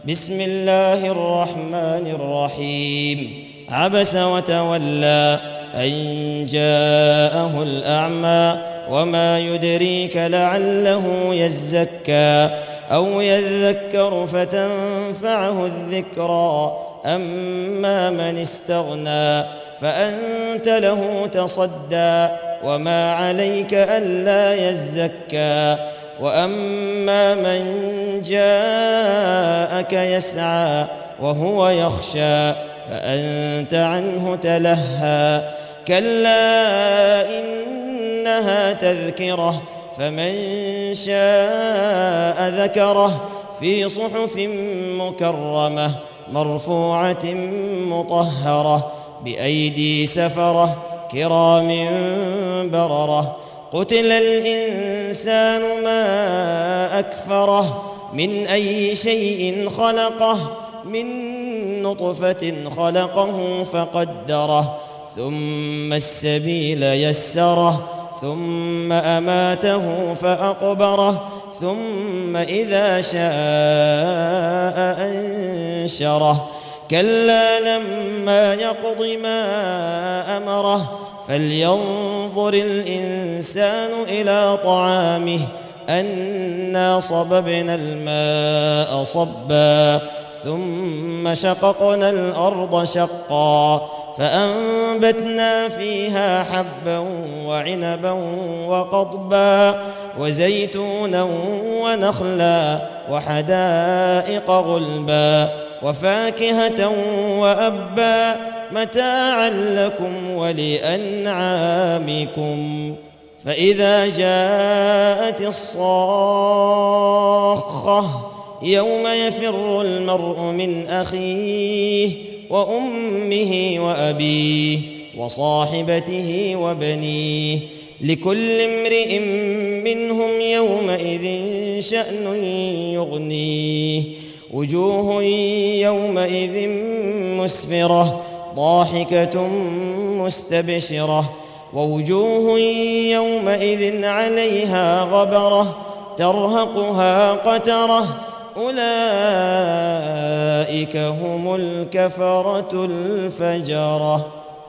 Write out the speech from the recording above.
بسم الله الرحمن الرحيم. عبس وتولى أن جاءه الأعمى وما يدريك لعله يزكى أو يذكر فتنفعه الذكرى أما من استغنى فأنت له تصدى وما عليك ألا يزكى وأما من جاءك يسعى وهو يخشى فأنت عنه تلهى كلا إنها تذكرة فمن شاء ذكره في صحف مكرمة مرفوعة مطهرة بأيدي سفرة كرام بررة قتل الإنسان ما أكفره من أي شيء خلقه من نطفة خلقه فقدره ثم السبيل يسره ثم أماته فأقبره ثم إذا شاء أنشره كلا لما يقض ما أمره فلينظر الإنسان إلى طعامه أنا صببنا الماء صبا ثم شققنا الأرض شقا فأنبتنا فيها حبا وعنبا وقضبا وزيتونا ونخلا وحدائق غلبا وفاكهة وأبا متاعا لكم ولأنعامكم فإذا جاءت الصاخة يوم يفر المرء من أخيه وأمه وأبيه وصاحبته وبنيه لكل امرئ منهم يومئذ شأن يغنيه وجوه يومئذ مسفرة ضاحكة مستبشرة ووجوه يومئذ عليها غبرة ترهقها قترة أولئك هم الكفرة الفجرة.